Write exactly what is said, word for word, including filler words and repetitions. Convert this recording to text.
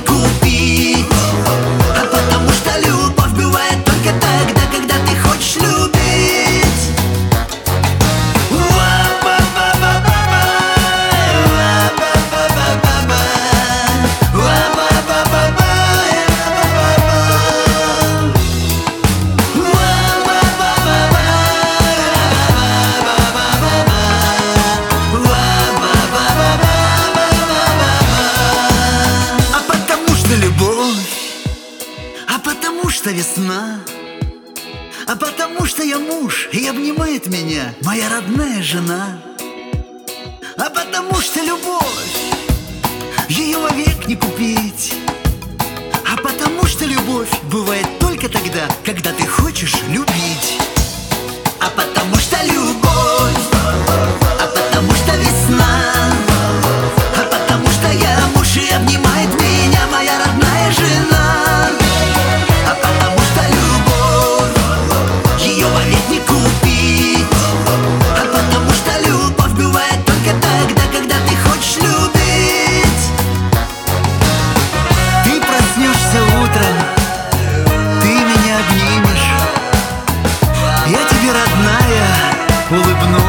купить. А потому что любовь бывает только тогда, когда ты хочешь любить. А потому что весна, а потому что я муж, и обнимает меня моя родная жена. А потому что любовь, ее вовек не купить. А потому что любовь бывает только тогда, когда ты хочешь любить. А потому что любовь, а потому что весна, а потому что я муж, и обнимает меня моя родная жена. Улыбнусь.